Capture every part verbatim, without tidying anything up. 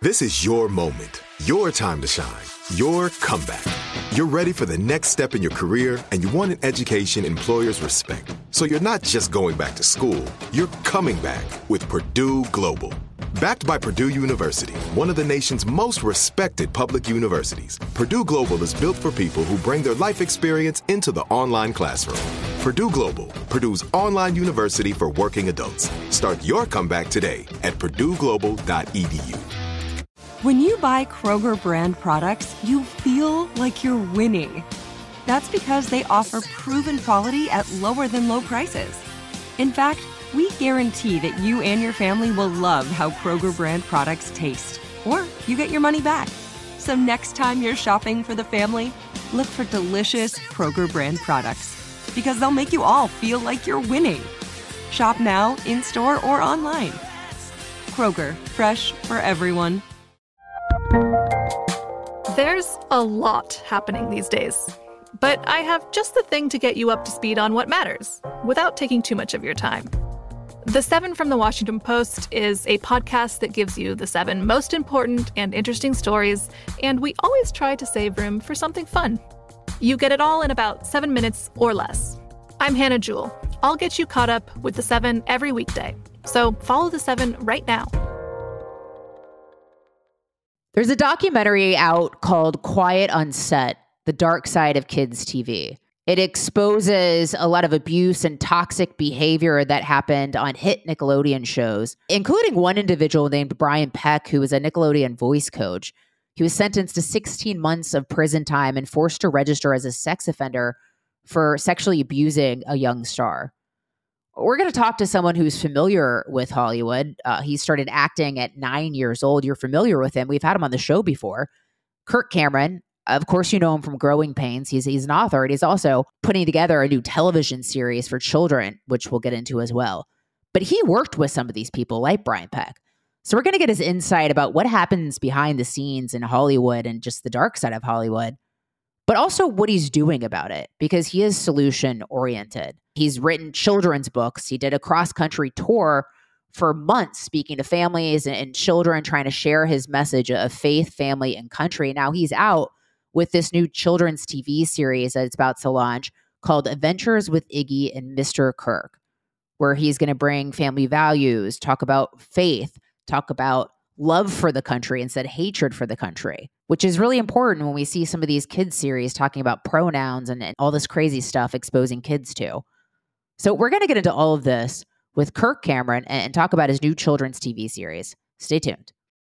This is your moment, your time to shine, your comeback. You're ready for the next step in your career, and you want an education employers respect. So you're not just going back to school, you're coming back with Purdue Global. Backed by Purdue University, one of the nation's most respected public universities, Purdue Global is built for people who bring their life experience into the online classroom. Purdue Global, Purdue's online university for working adults. Start your comeback today at purdue global dot e d u. When you buy Kroger brand products, you feel like you're winning. That's because they offer proven quality at lower than low prices. In fact, we guarantee that you and your family will love how Kroger brand products taste, or you get your money back. So next time you're shopping for the family, look for delicious Kroger brand products, because they'll make you all feel like you're winning. Shop now, in-store, or online. Kroger, fresh for everyone. There's a lot happening these days, but I have just the thing to get you up to speed on what matters, without taking too much of your time. The Seven from the Washington Post is a podcast that gives you the seven most important and interesting stories, and we always try to save room for something fun. You get it all in about seven minutes or less. I'm Hannah Jewell. I'll get you caught up with the Seven every weekday. So follow the Seven right now. There's a documentary out called Quiet on Set, The Dark Side of Kids T V. It exposes a lot of abuse and toxic behavior that happened on hit Nickelodeon shows, including one individual named Brian Peck, who was a Nickelodeon voice coach. He was sentenced to sixteen months of prison time and forced to register as a sex offender for sexually abusing a young star. We're going to talk to someone who's familiar with Hollywood. Uh, he started acting at nine years old. You're familiar with him. We've had him on the show before. Kirk Cameron. Of course, you know him from Growing Pains. He's, he's an author, and he's also putting together a new television series for children, which we'll get into as well. But he worked with some of these people like Brian Peck. So we're going to get his insight about what happens behind the scenes in Hollywood and just the dark side of Hollywood, but also what he's doing about it, because he is solution-oriented. He's written children's books. He did a cross-country tour for months, speaking to families and, and children, trying to share his message of faith, family, and country. Now he's out with this new children's T V series that it's about to launch called Adventures with Iggy and Mister Kirk, where he's going to bring family values, talk about faith, talk about love for the country instead of hatred for the country, which is really important when we see some of these kids series talking about pronouns and, and all this crazy stuff exposing kids to. So we're going to get into all of this with Kirk Cameron and, and talk about his new children's T V series. Stay tuned.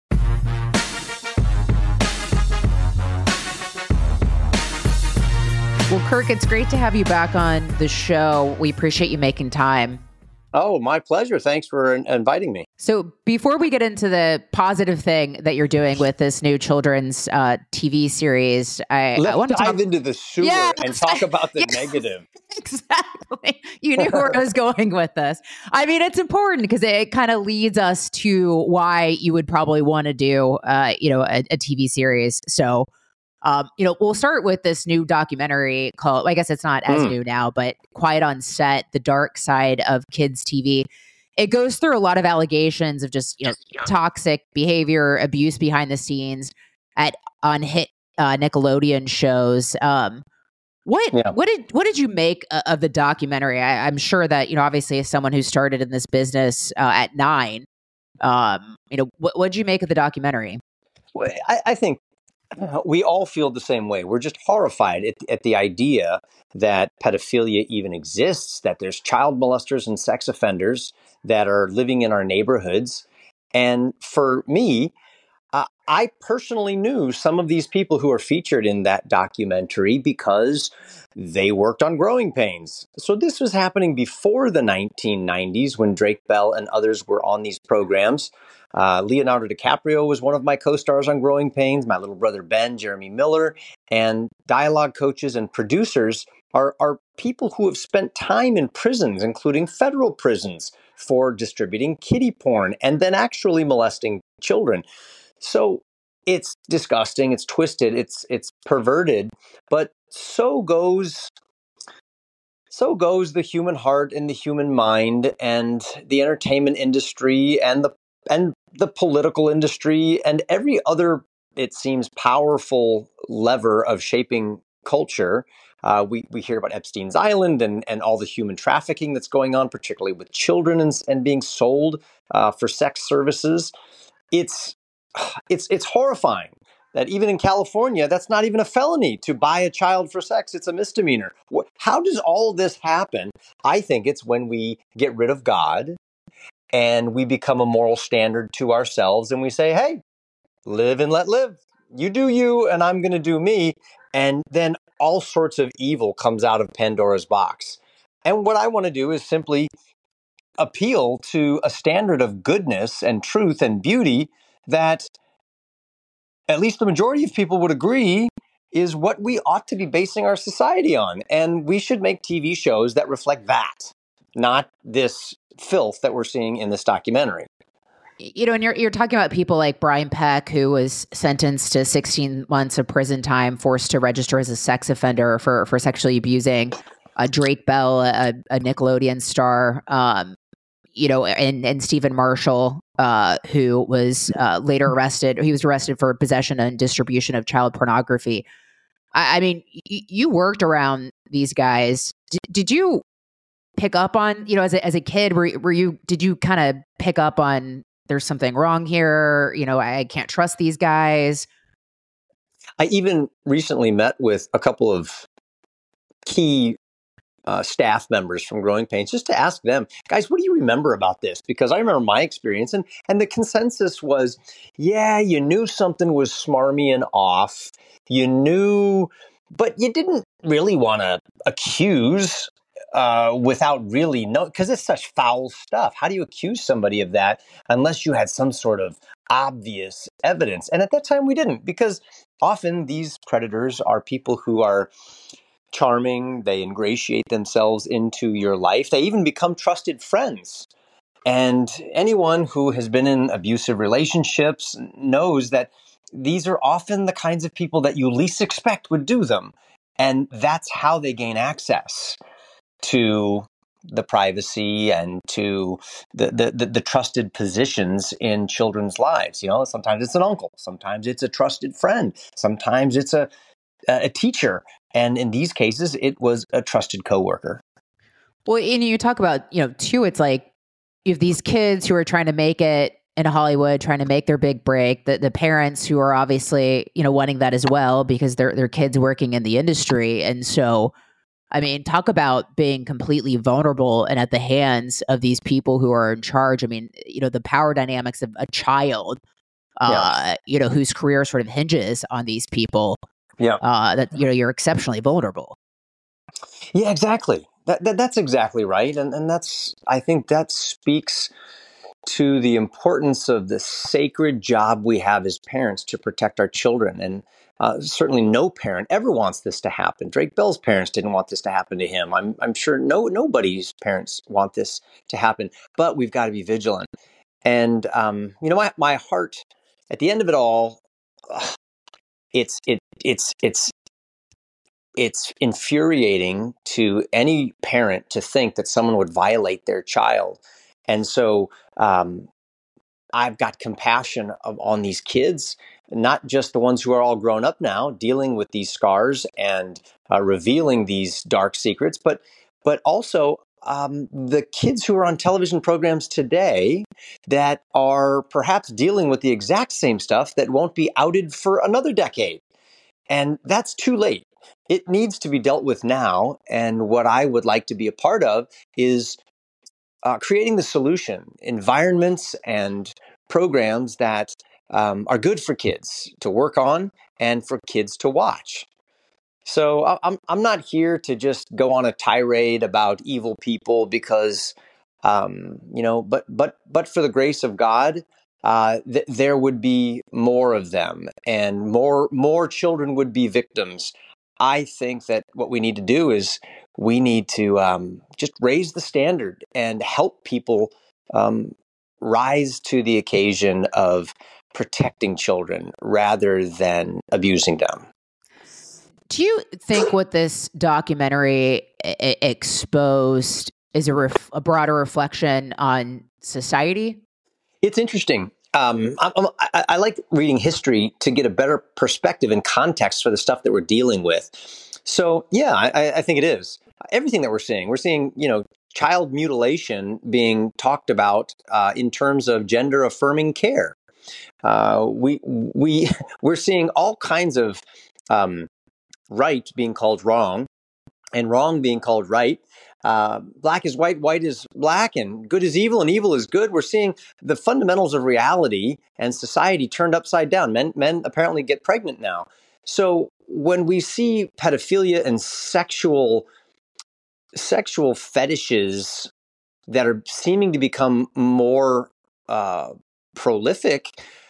Well, Kirk, it's great to have you back on the show. We appreciate you making time. Oh, my pleasure. Thanks for inviting me. So before we get into the positive thing that you're doing with this new children's uh, T V series, I, Let's I want to dive talk into the sewer yeah, and talk about the yeah, negative. Exactly. You knew where I was going with this. I mean, it's important because it kind of leads us to why you would probably want to do, uh, you know, a, a T V series. So, um, you know, we'll start with this new documentary called, I guess it's not as mm. new now, but Quiet on Set, The Dark Side of Kids T V. It goes through a lot of allegations of just, you know, toxic behavior, abuse behind the scenes at on hit uh, Nickelodeon shows. Um, what yeah. what did what did you make uh, of the documentary? I, I'm sure that, you know, obviously as someone who started in this business uh, at nine, um, you know, what what did you make of the documentary? Well, I, I think we all feel the same way. We're just horrified at, at the idea that pedophilia even exists, that there's child molesters and sex offenders that are living in our neighborhoods. And for me, uh, I personally knew some of these people who are featured in that documentary because they worked on Growing Pains. So this was happening before the nineteen nineties when Drake Bell and others were on these programs. Uh, Leonardo DiCaprio was one of my co-stars on Growing Pains. My little brother Ben, Jeremy Miller, and dialogue coaches and producers are, are people who have spent time in prisons, including federal prisons, for distributing kiddie porn and then actually molesting children. So it's disgusting, it's twisted, it's it's perverted, but so goes so goes the human heart and the human mind and the entertainment industry and the and the political industry and every other, it seems, powerful lever of shaping culture. Uh, we, we hear about Epstein's Island and, and all the human trafficking that's going on, particularly with children and, and being sold uh, for sex services. It's it's it's horrifying that even in California, that's not even a felony to buy a child for sex. It's a misdemeanor. How does all of this happen? I think it's when we get rid of God and we become a moral standard to ourselves and we say, hey, live and let live. You do you, and I'm going to do me. And then all sorts of evil comes out of Pandora's box. And what I want to do is simply appeal to a standard of goodness and truth and beauty that at least the majority of people would agree is what we ought to be basing our society on. And we should make T V shows that reflect that, not this filth that we're seeing in this documentary. You know, and you're you're talking about people like Brian Peck, who was sentenced to sixteen months of prison time, forced to register as a sex offender for, for sexually abusing uh, Drake Bell, a, a Nickelodeon star, um, you know, and, and Stephen Marshall, uh, who was uh, later arrested. He was arrested for possession and distribution of child pornography. I, I mean, y- you worked around these guys. D- did you pick up on, you know, as a, as a kid, were, were you, did you kind of pick up on, there's something wrong here, you know, I can't trust these guys? I even recently met with a couple of key uh, staff members from Growing Pains just to ask them, guys, what do you remember about this? Because I remember my experience, and and the consensus was, yeah, you knew something was smarmy and off. You knew, but you didn't really want to accuse uh, without really know, because it's such foul stuff. How do you accuse somebody of that unless you had some sort of obvious evidence? And at that time, we didn't, because often these predators are people who are charming. They ingratiate themselves into your life. They even become trusted friends. And anyone who has been in abusive relationships knows that these are often the kinds of people that you least expect would do them. And that's how they gain access to the privacy and to the, the, the, the trusted positions in children's lives. You know, sometimes it's an uncle, sometimes it's a trusted friend, sometimes it's a, a teacher. And in these cases, it was a trusted coworker. Well, and you talk about, you know, too, it's like you have these kids who are trying to make it in Hollywood, trying to make their big break, the, the parents who are obviously, you know, wanting that as well because they're, they're kids working in the industry. And so, I mean, talk about being completely vulnerable and at the hands of these people who are in charge. I mean, you know, the power dynamics of a child, uh, yeah. you know, whose career sort of hinges on these people. Yeah. Uh, that, you know, you're exceptionally vulnerable. Yeah, exactly. That, that that's exactly right. And and that's, I think that speaks to the importance of the sacred job we have as parents to protect our children. And uh, certainly no parent ever wants this to happen. Drake Bell's parents didn't want this to happen to him. I'm I'm sure no nobody's parents want this to happen, but we've got to be vigilant. And, um, you know, my, my heart at the end of it all, uh, it's, it, it's, it's, it's infuriating to any parent to think that someone would violate their child. And so, um, I've got compassion of, on these kids, not just the ones who are all grown up now, dealing with these scars and uh, revealing these dark secrets, but but also um, the kids who are on television programs today that are perhaps dealing with the exact same stuff that won't be outed for another decade. And that's too late. It needs to be dealt with now. And what I would like to be a part of is Uh, creating the solution, environments and programs that um, are good for kids to work on and for kids to watch. So I- I'm I'm not here to just go on a tirade about evil people because um, you know, but but but for the grace of God, uh, th- there would be more of them, and more more children would be victims. I think that what we need to do is we need to um, just raise the standard and help people um, rise to the occasion of protecting children rather than abusing them. Do you think what this documentary I- exposed is a, ref- a broader reflection on society? It's interesting. Um, I, I, I like reading history to get a better perspective and context for the stuff that we're dealing with. So, yeah, I, I think it is. Everything that we're seeing, we're seeing, you know, child mutilation being talked about uh, in terms of gender affirming care. Uh, we we we're seeing all kinds of um, right being called wrong, and wrong being called right. Uh, black is white, white is black, and good is evil, and evil is good. We're seeing the fundamentals of reality and society turned upside down. Men men apparently get pregnant now. So when we see pedophilia and sexual sexual fetishes that are seeming to become more uh, prolific,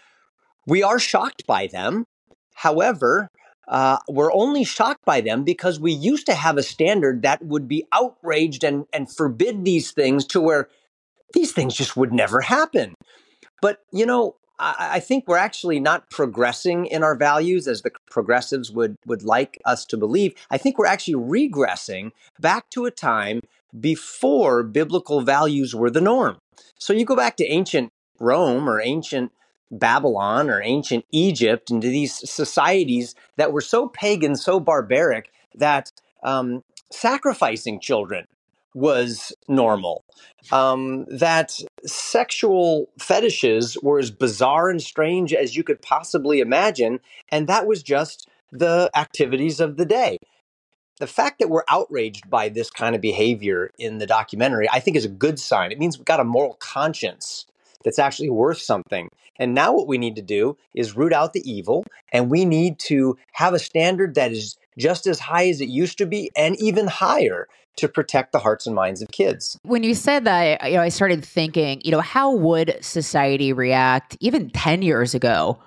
we are shocked by them. However, uh, we're only shocked by them because we used to have a standard that would be outraged and, and forbid these things, to where these things just would never happen. But, you know, I, I think we're actually not progressing in our values as the progressives would, would like us to believe. I think we're actually regressing back to a time before biblical values were the norm. So you go back to ancient Rome or ancient Babylon or ancient Egypt, into these societies that were so pagan, so barbaric, that um, sacrificing children was normal, um, that sexual fetishes were as bizarre and strange as you could possibly imagine, and that was just the activities of the day. The fact that we're outraged by this kind of behavior in the documentary, I think, is a good sign. It means we've got a moral conscience that's actually worth something. And now what we need to do is root out the evil, and we need to have a standard that is just as high as it used to be, and even higher, to protect the hearts and minds of kids. When you said that, you know, I started thinking, you know, how would society react even ten years ago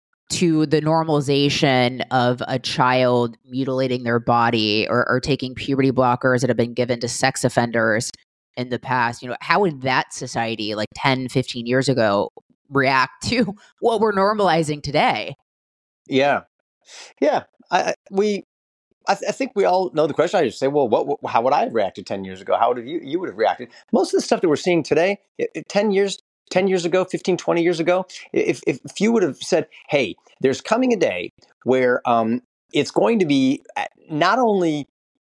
to the normalization of a child mutilating their body, or, or taking puberty blockers that have been given to sex offenders in the past? You know, how would that society, like ten, fifteen years ago, react to what we're normalizing today? Yeah. Yeah. I, we, I, th- I think we all know the question. I just say, well, what, what, how would I have reacted ten years ago? How would have you, you would have reacted? Most of the stuff that we're seeing today, it, it, ten years, ten years ago, fifteen, twenty years ago, if, if, if you would have said, hey, there's coming a day where um, it's going to be not only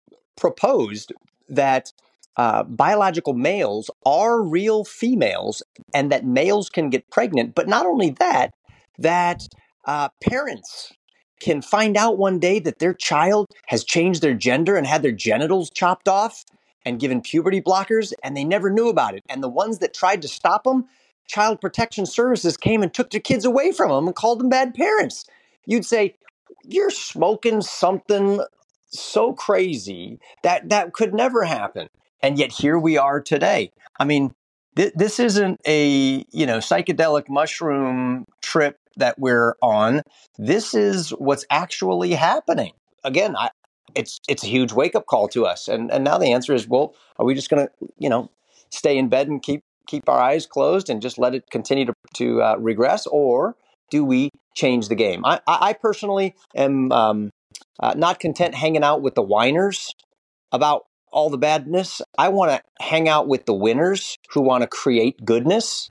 proposed that uh, biological males are real females and that males can get pregnant, but not only that, that uh, parents can find out one day that their child has changed their gender and had their genitals chopped off and given puberty blockers, and they never knew about it. And the ones that tried to stop them, Child Protection Services came and took their kids away from them and called them bad parents. You'd say, you're smoking something so crazy that that could never happen. And yet here we are today. I mean, th- this isn't a, you know, psychedelic mushroom trip that we're on. This is what's actually happening. Again, I, it's it's a huge wake-up call to us. And and now the answer is, well, are we just going to, you know, stay in bed and keep keep our eyes closed and just let it continue to, to uh, regress? Or do we change the game? I, I personally am um, uh, not content hanging out with the whiners about all the badness. I want to hang out with the winners who want to create goodness.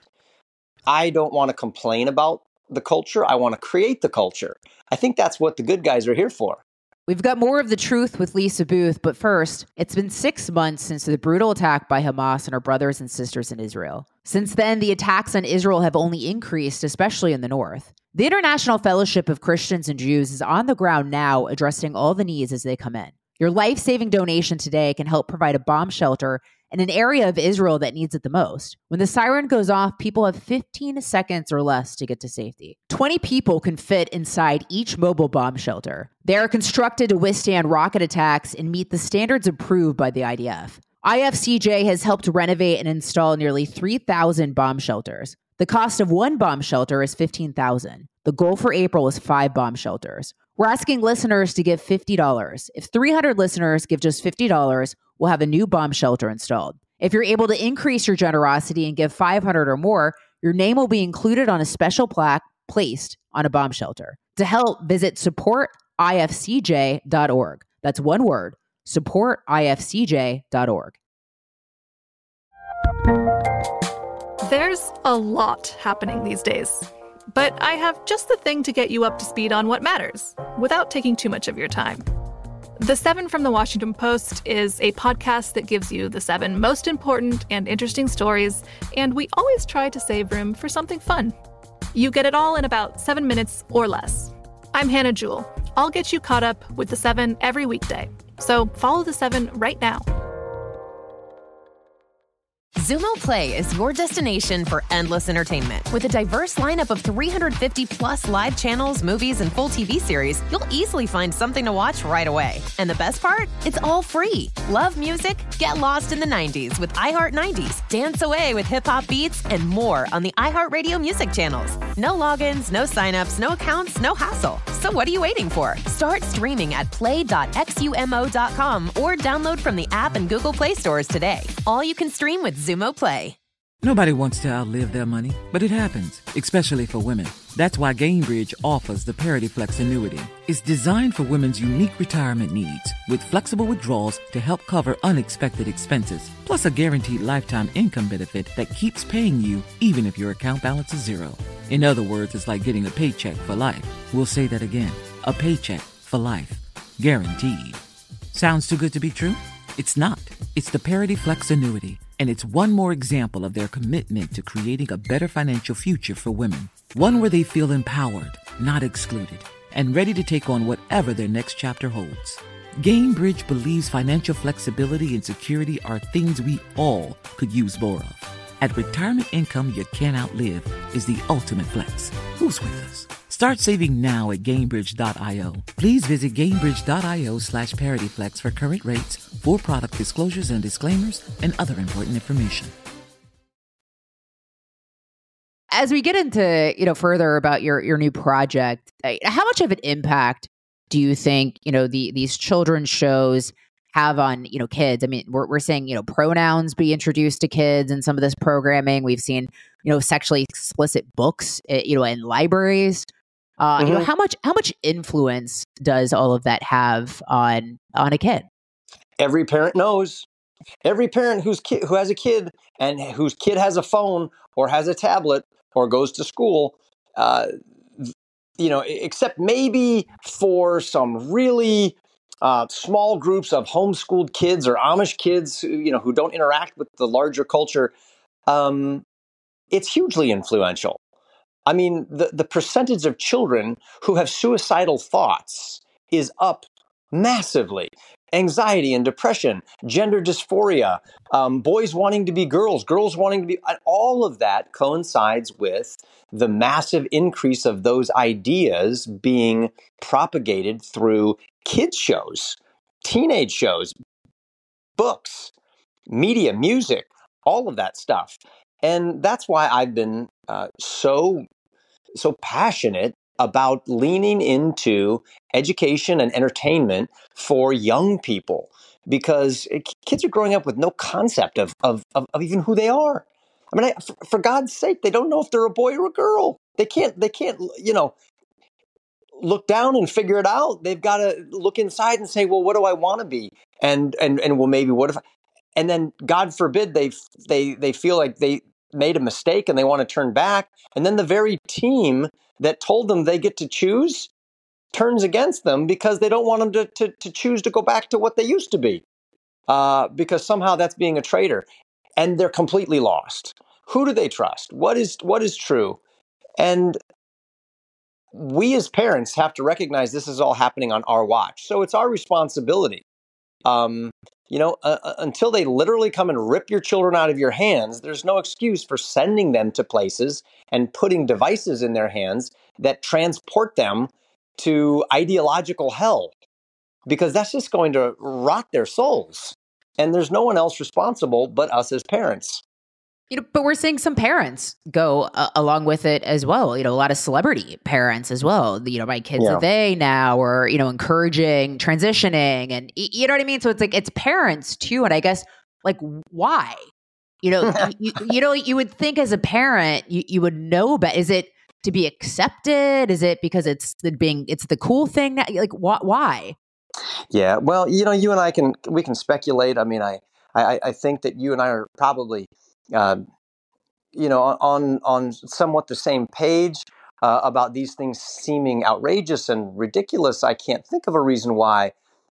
I don't want to complain about the culture. I want to create the culture. I think that's what the good guys are here for. We've got more of The Truth with Lisa Booth, but first, it's been six months since the brutal attack by Hamas on our brothers and sisters in Israel. Since then, the attacks on Israel have only increased, especially in the north. The International Fellowship of Christians and Jews is on the ground now, addressing all the needs as they come in. Your life-saving donation today can help provide a bomb shelter in an area of Israel that needs it the most. When the siren goes off, people have fifteen seconds or less to get to safety. twenty people can fit inside each mobile bomb shelter. They are constructed to withstand rocket attacks and meet the standards approved by the I D F. I F C J has helped renovate and install nearly three thousand bomb shelters. The cost of one bomb shelter is fifteen thousand dollars. The goal for April is five bomb shelters. We're asking listeners to give fifty dollars. If three hundred listeners give just fifty dollars, we'll have a new bomb shelter installed. If you're able to increase your generosity and give five hundred dollars or more, your name will be included on a special plaque placed on a bomb shelter. To help, visit support I F C J dot org. That's one word, support I F C J dot org. There's a lot happening these days, but I have just the thing to get you up to speed on what matters without taking too much of your time. The Seven from the Washington Post is a podcast that gives you the seven most important and interesting stories, and we always try to save room for something fun. You get it all in about seven minutes or less. I'm Hannah Jewell. I'll get you caught up with the Seven every weekday. So follow the Seven right now. Xumo Play is your destination for endless entertainment. With a diverse lineup of three hundred fifty plus live channels, movies, and full T V series, you'll easily find something to watch right away. And the best part? It's all free. Love music? Get lost in the nineties with iHeart nineties, dance away with hip-hop beats, and more on the iHeartRadio music channels. No logins, no signups, no accounts, no hassle. So what are you waiting for? Start streaming at play dot xumo dot com or download from the app and Google Play stores today. All you can stream with Xumo Play. Nobody wants to outlive their money, but it happens, especially for women. That's why Gainbridge offers the Parity Flex annuity. It's designed for women's unique retirement needs, with flexible withdrawals to help cover unexpected expenses, plus a guaranteed lifetime income benefit that keeps paying you even if your account balance is zero. In other words, it's like getting a paycheck for life. We'll say that again. A paycheck for life. Guaranteed. Sounds too good to be true? It's not. It's the Parity Flex annuity, and it's one more example of their commitment to creating a better financial future for women. One where they feel empowered, not excluded, and ready to take on whatever their next chapter holds. Gainbridge believes financial flexibility and security are things we all could use more of. At retirement income you can't outlive is the ultimate flex. Who's with us? Start saving now at Gainbridge dot io. Please visit Gainbridge dot io slash ParityFlex for current rates, for product disclosures and disclaimers, and other important information. As we get into, you know, further about your, your new project, how much of an impact do you think, you know, the these children's shows have on, you know, kids? I mean, we're we're saying, you know, pronouns be introduced to kids in some of this programming. We've seen, you know, sexually explicit books, you know, in libraries. Uh, mm-hmm. You know, how much how much influence does all of that have on on a kid? Every parent knows. Every parent who's ki- who has a kid and whose kid has a phone or has a tablet or goes to school, uh, you know, except maybe for some really uh, small groups of homeschooled kids or Amish kids, who, you know, who don't interact with the larger culture, um, it's hugely influential. I mean, the, the percentage of children who have suicidal thoughts is up massively. Anxiety and depression, gender dysphoria, um, boys wanting to be girls, girls wanting to be, all of that coincides with the massive increase of those ideas being propagated through kids' shows, teenage shows, books, media, music, all of that stuff. And that's why I've been uh, so, so passionate about leaning into education and entertainment for young people, because kids are growing up with no concept of of, of, of even who they are. I mean, I, for, for God's sake, they don't know if they're a boy or a girl. They can't, they can't, you know, look down and figure it out. They've got to look inside and say, well, what do I want to be? And, and, and well, maybe what if, I, and then God forbid they, they, they feel like they made a mistake and they want to turn back. And then the very team that told them they get to choose turns against them because they don't want them to, to, to choose to go back to what they used to be, uh, because somehow that's being a traitor, and they're completely lost. Who do they trust? What is what is true? And we as parents have to recognize this is all happening on our watch. So it's our responsibility. Um, you know, uh, until they literally come and rip your children out of your hands, there's no excuse for sending them to places and putting devices in their hands that transport them to ideological hell, because that's just going to rot their souls. And there's no one else responsible but us as parents. You know, but we're seeing some parents go uh, along with it as well. You know, a lot of celebrity parents as well. You know, my kids Yeah. are they now, or, you know, encouraging transitioning, and y- you know what I mean? So it's like, it's parents too. And I guess, like, why? You know, you, you know, you would think as a parent, you, you would know, but is it to be accepted? Is it because it's the being, it's the cool thing now? Like, wh- why? Yeah, well, you know, you and I can we can speculate. I mean, I I, I think that you and I are probably uh, you know, on on somewhat the same page uh, about these things seeming outrageous and ridiculous. I can't think of a reason why.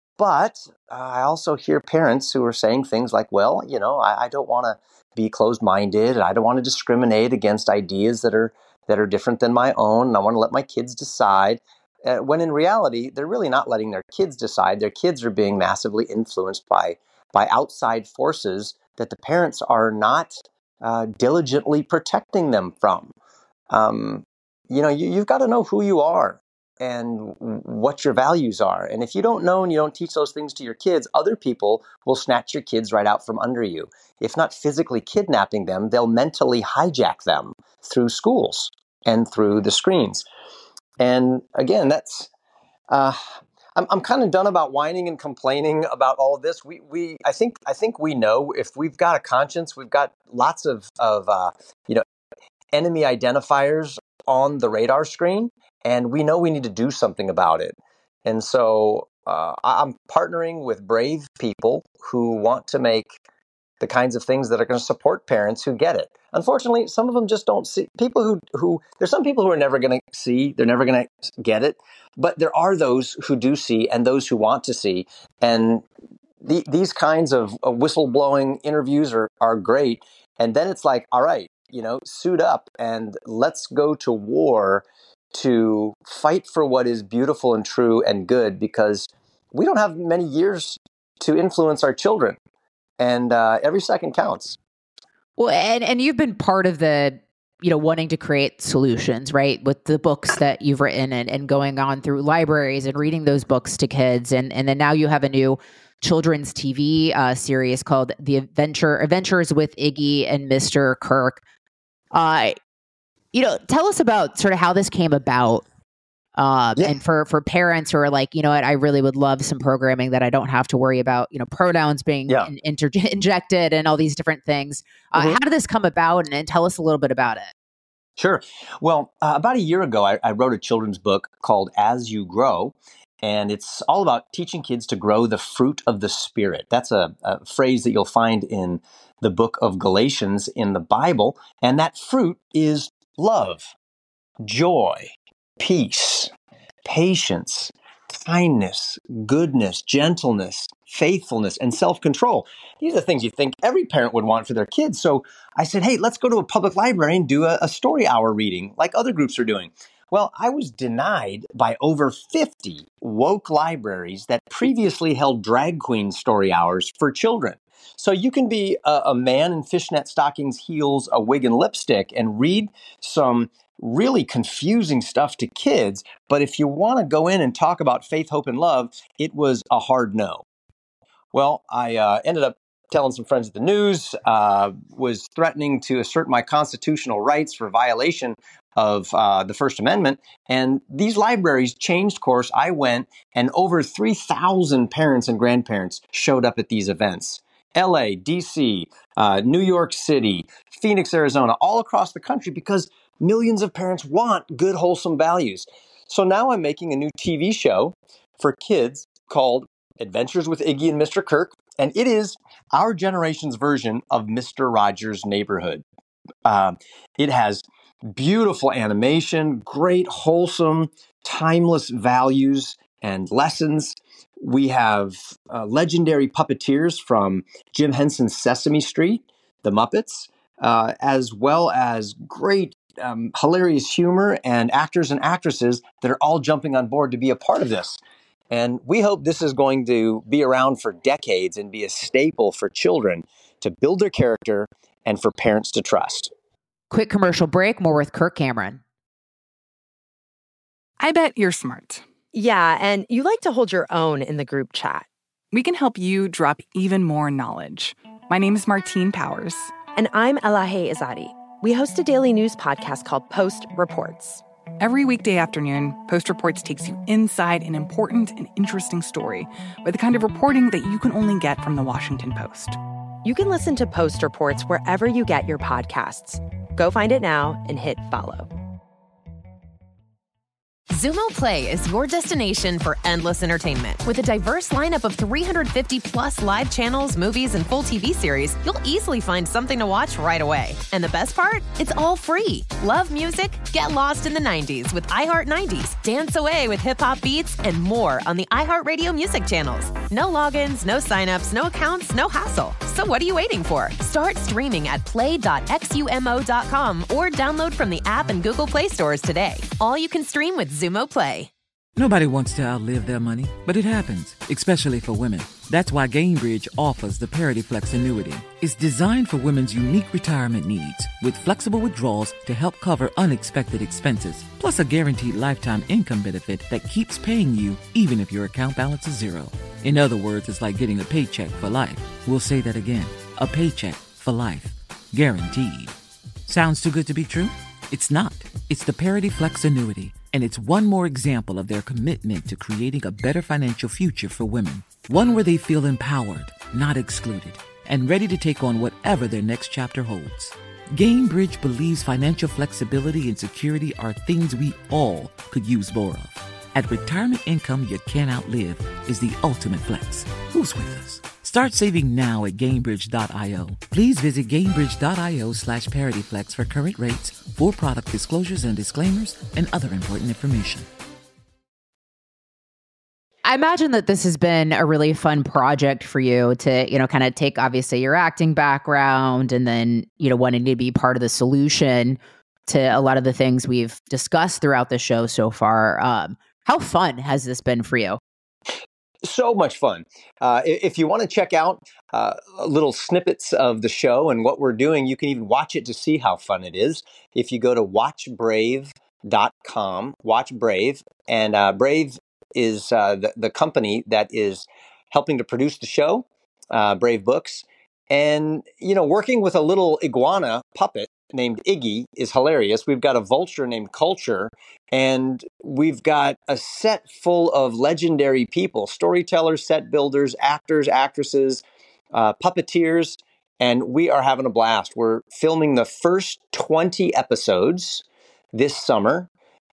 But uh, I also hear parents who are saying things like, well, you know, I, I don't want to be closed-minded. I don't want to discriminate against ideas that are that are different than my own. And I want to let my kids decide. Uh, when in reality, they're really not letting their kids decide. Their kids are being massively influenced by by outside forces that the parents are not uh, diligently protecting them from. Um, you know, you, you've got to know who you are and what your values are. And if you don't know and you don't teach those things to your kids, other people will snatch your kids right out from under you. If not physically kidnapping them, they'll mentally hijack them through schools and through the screens. And again, that's, uh, I'm, I'm kind of done about whining and complaining about all of this. We, we, I think, I think we know if we've got a conscience, we've got lots of, of, uh, you know, enemy identifiers on the radar screen, and we know we need to do something about it. And so uh, I'm partnering with brave people who want to make the kinds of things that are going to support parents who get it. Unfortunately, some of them just don't see. People who, who there's some people who are never going to see, they're never going to get it. But there are those who do see and those who want to see. And the, these kinds of uh, whistleblowing interviews are, are great. And then it's like, all right, you know, suit up and let's go to war to fight for what is beautiful and true and good, because we don't have many years to influence our children. And uh, every second counts. Well, and, and you've been part of the, you know, wanting to create solutions, right? With the books that you've written and, and going on through libraries and reading those books to kids. And, and then now you have a new children's T V uh, series called The Adventure Adventures with Iggy and Mister Kirk. Uh, you know, tell us about sort of how this came about. Um, yeah. And for, for parents who are like, you know what, I really would love some programming that I don't have to worry about, you know, pronouns being yeah. in, inter- injected and all these different things. Uh, mm-hmm. How did this come about? And, and tell us a little bit about it. Sure. Well, uh, about a year ago, I, I wrote a children's book called As You Grow. And it's all about teaching kids to grow the fruit of the Spirit. That's a, a phrase that you'll find in the book of Galatians in the Bible. And that fruit is love, joy, peace, patience, kindness, goodness, gentleness, faithfulness, and self-control. These are things you think every parent would want for their kids. So I said, hey, let's go to a public library and do a, a story hour reading like other groups are doing. Well, I was denied by over fifty woke libraries that previously held drag queen story hours for children. So you can be a, a man in fishnet stockings, heels, a wig, and lipstick and read some really confusing stuff to kids. But if you want to go in and talk about faith, hope, and love, it was a hard no. Well, I uh, ended up telling some friends at the news, uh, was threatening to assert my constitutional rights for violation of uh, the First Amendment. And these libraries changed course. I went, and over three thousand parents and grandparents showed up at these events. L A, D C, uh, New York City, Phoenix, Arizona, all across the country, because millions of parents want good, wholesome values. So now I'm making a new T V show for kids called Adventures with Iggy and Mister Kirk. And it is our generation's version of Mister Rogers' Neighborhood. Um, it has beautiful animation, great, wholesome, timeless values and lessons. We have uh, legendary puppeteers from Jim Henson's Sesame Street, The Muppets, uh, as well as great, um, hilarious humor and actors and actresses that are all jumping on board to be a part of this. And we hope this is going to be around for decades and be a staple for children to build their character and for parents to trust. Quick commercial break, more with Kirk Cameron. I bet you're smart. Yeah, and you like to hold your own in the group chat. We can help you drop even more knowledge. My name is Martine Powers. And I'm Elahe Izadi. We host a daily news podcast called Post Reports. Every weekday afternoon, Post Reports takes you inside an important and interesting story with the kind of reporting that you can only get from the Washington Post. You can listen to Post Reports wherever you get your podcasts. Go find it now and hit follow. Zumo Play is your destination for endless entertainment. With a diverse lineup of three hundred fifty plus live channels, movies, and full T V series, you'll easily find something to watch right away. And the best part? It's all free. Love music? Get lost in the nineties with iHeart nineties, dance away with hip-hop beats, and more on the iHeartRadio music channels. No logins, no signups, no accounts, no hassle. So what are you waiting for? Start streaming at play dot xumo dot com or download from the app and Google Play stores today. All you can stream with Zumo Play. Nobody wants to outlive their money, but it happens, especially for women. That's why Gainbridge offers the Parity Flex annuity. It's designed for women's unique retirement needs, with flexible withdrawals to help cover unexpected expenses, plus a guaranteed lifetime income benefit that keeps paying you even if your account balance is zero. In other words, it's like getting a paycheck for life. We'll say that again. A paycheck for life. Guaranteed. Sounds too good to be true? It's not. It's the Parity Flex annuity, and it's one more example of their commitment to creating a better financial future for women. One where they feel empowered, not excluded, and ready to take on whatever their next chapter holds. Gainbridge believes financial flexibility and security are things we all could use more of. At retirement income you can't outlive is the ultimate flex. Who's with us? Start saving now at Gainbridge dot io. Please visit Gainbridge dot io slash ParityFlex for current rates, for product disclosures and disclaimers, and other important information. I imagine that this has been a really fun project for you to, you know, kind of take obviously your acting background and then, you know, wanting to be part of the solution to a lot of the things we've discussed throughout the show so far. Um, how fun has this been for you? So much fun. Uh, if you want to check out uh, little snippets of the show and what we're doing, you can even watch it to see how fun it is. If you go to watch brave dot com, Watch Brave, and uh, Brave is uh, the, the company that is helping to produce the show, uh, Brave Books. And, you know, working with a little iguana puppet named Iggy is hilarious. We've got a vulture named Culture, and we've got a set full of legendary people, storytellers, set builders, actors, actresses, uh, puppeteers, and we are having a blast. We're filming the first twenty episodes this summer,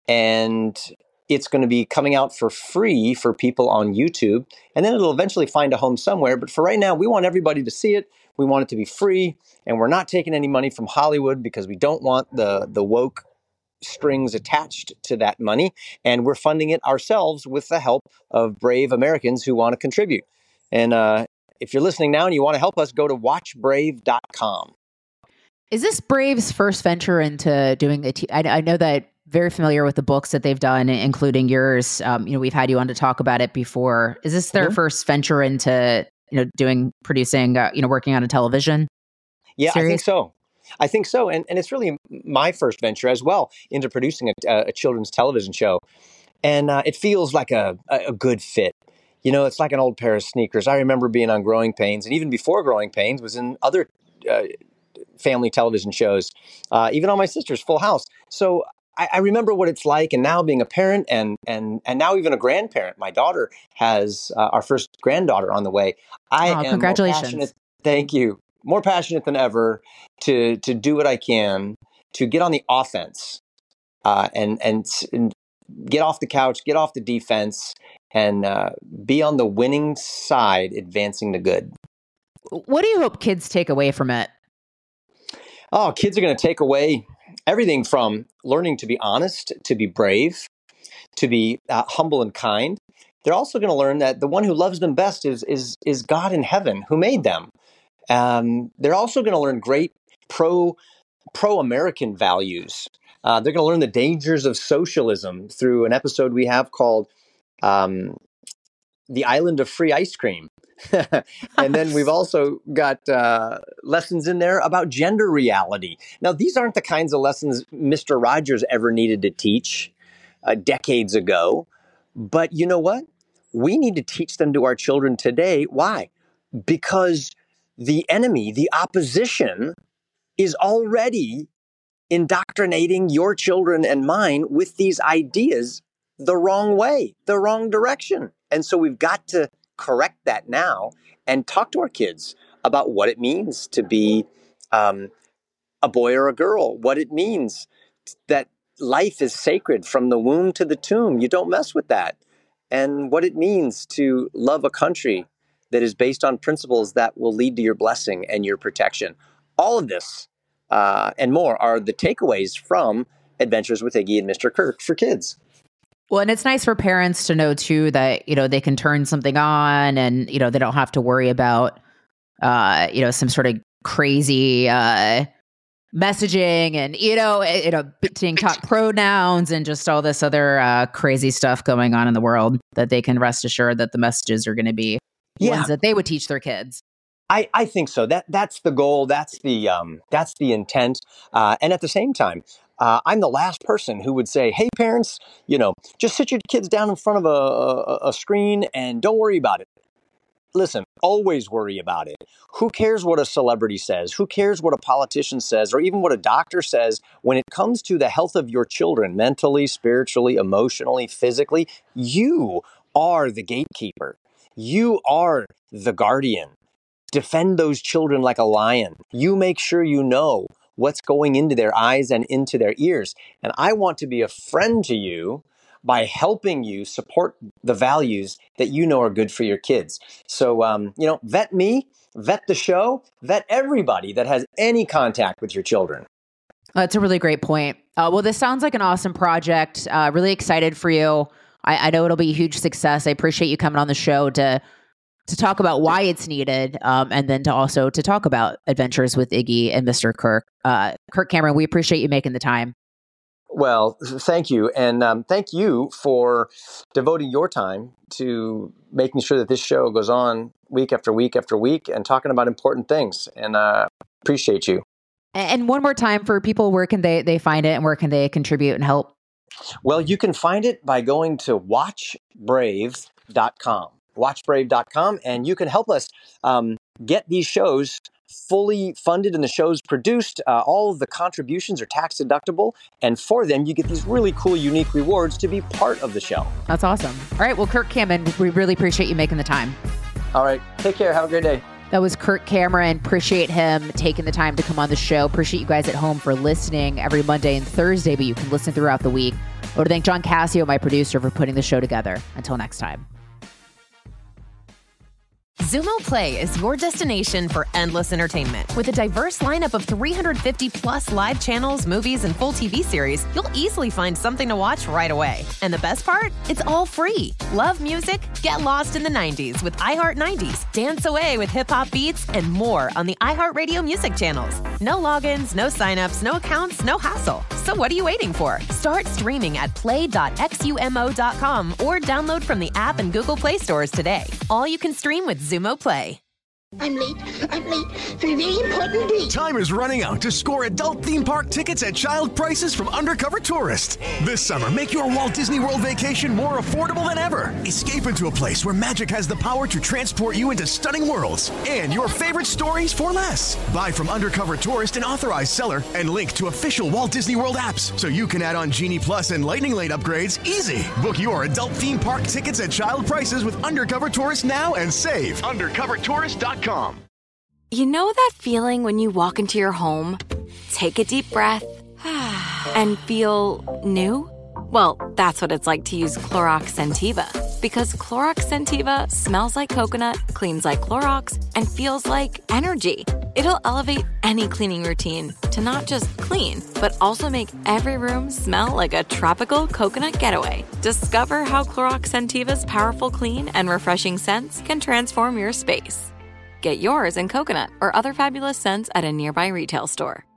and it's going to be coming out for free for people on YouTube, and then it'll eventually find a home somewhere. But for right now, we want everybody to see it. We want it to be free, and we're not taking any money from Hollywood because we don't want the, the woke strings attached to that money. And we're funding it ourselves with the help of brave Americans who want to contribute. And uh, if you're listening now and you want to help us, go to watch brave dot com. Is this Brave's first venture into doing a t- I, I know that very familiar with the books that they've done, including yours. Um, you know, we've had you on to talk about it before. Is this their mm-hmm. first venture into, you know, doing, producing, uh, you know, working on a television Yeah, series? I think so. I think so. And and it's really my first venture as well into producing a, a children's television show. And uh, it feels like a, a good fit. You know, it's like an old pair of sneakers. I remember being on Growing Pains, and even before Growing Pains was in other uh, family television shows, uh, even on my sister's Full House. So I, I remember what it's like. And now being a parent and and and now even a grandparent, my daughter has uh, our first granddaughter on the way. I oh, am congratulations. More passionate, thank you. More passionate than ever to to do what I can to get on the offense uh, and, and and get off the couch, get off the defense, and uh, be on the winning side, advancing the good. What do you hope kids take away from it? Oh, kids are going to take away everything from learning to be honest, to be brave, to be uh, humble and kind. They're also going to learn that the one who loves them best is is is God in heaven, who made them. Um, they're also going to learn great pro pro-American values. Uh, they're going to learn the dangers of socialism through an episode we have called um, The Island of Free Ice Cream. And then we've also got uh, lessons in there about gender reality. Now, these aren't the kinds of lessons Mister Rogers ever needed to teach uh, decades ago. But you know what? We need to teach them to our children today. Why? Because the enemy, the opposition, is already indoctrinating your children and mine with these ideas the wrong way, the wrong direction. And so we've got to correct that now and talk to our kids about what it means to be um, a boy or a girl, what it means that life is sacred from the womb to the tomb. You don't mess with that. And what it means to love a country that is based on principles that will lead to your blessing and your protection. All of this uh, and more are the takeaways from Adventures with Iggy and Mister Kirk for kids. Well, and it's nice for parents to know, too, that, you know, they can turn something on and, you know, they don't have to worry about, uh, you know, some sort of crazy uh, messaging and, you know, you know, being taught pronouns and just all this other uh, crazy stuff going on in the world, that they can rest assured that the messages are going to be yeah. ones that they would teach their kids. I, I think so. That that's the goal. That's the um, that's the intent. Uh, and at the same time, uh, I'm the last person who would say, "Hey, parents, you know, just sit your kids down in front of a, a, a screen and don't worry about it." Listen, always worry about it. Who cares what a celebrity says? Who cares what a politician says, or even what a doctor says? When it comes to the health of your children, mentally, spiritually, emotionally, physically, you are the gatekeeper. You are the guardian. Defend those children like a lion. You make sure you know what's going into their eyes and into their ears. And I want to be a friend to you by helping you support the values that you know are good for your kids. So, um, you know, vet me, vet the show, vet everybody that has any contact with your children. That's a really great point. Uh, well, this sounds like an awesome project. Uh, really excited for you. I, I know it'll be a huge success. I appreciate you coming on the show to to talk about why it's needed, um, and then to also to talk about Adventures with Iggy and Mister Kirk. Uh, Kirk Cameron, we appreciate you making the time. Well, thank you. And um, thank you for devoting your time to making sure that this show goes on week after week after week and talking about important things. And uh, appreciate you. And one more time for people, where can they, they find it and where can they contribute and help? Well, you can find it by going to watch brave dot com. watch brave dot com, and you can help us um, get these shows fully funded and the shows produced. Uh, all of the contributions are tax deductible, and for them, you get these really cool, unique rewards to be part of the show. That's awesome. All right, well, Kirk Cameron, we really appreciate you making the time. All right, take care. Have a great day. That was Kirk Cameron. Appreciate him taking the time to come on the show. Appreciate you guys at home for listening every Monday and Thursday, but you can listen throughout the week. I want to thank John Cassio, my producer, for putting the show together. Until next time. Xumo Play is your destination for endless entertainment. With a diverse lineup of three hundred fifty plus live channels, movies, and full T V series, you'll easily find something to watch right away. And the best part? It's all free. Love music? Get lost in the nineties with iHeart nineties. Dance away with hip-hop beats and more on the iHeartRadio music channels. No logins, no signups, no accounts, no hassle. So what are you waiting for? Start streaming at play dot xumo dot com or download from the app and Google Play stores today. All you can stream with Xumo Play. I'm late. I'm late for a very important date. Time is running out to score adult theme park tickets at child prices from Undercover Tourist. This summer, make your Walt Disney World vacation more affordable than ever. Escape into a place where magic has the power to transport you into stunning worlds and your favorite stories for less. Buy from Undercover Tourist, an authorized seller, and link to official Walt Disney World apps so you can add on Genie Plus and Lightning Lane upgrades easy. Book your adult theme park tickets at child prices with Undercover Tourist now and save. undercover tourist dot com. You know that feeling when you walk into your home, take a deep breath, and feel new? Well, that's what it's like to use Clorox Scentiva. Because Clorox Scentiva smells like coconut, cleans like Clorox, and feels like energy. It'll elevate any cleaning routine to not just clean, but also make every room smell like a tropical coconut getaway. Discover how Clorox Scentiva's powerful clean and refreshing scents can transform your space. Get yours in coconut or other fabulous scents at a nearby retail store.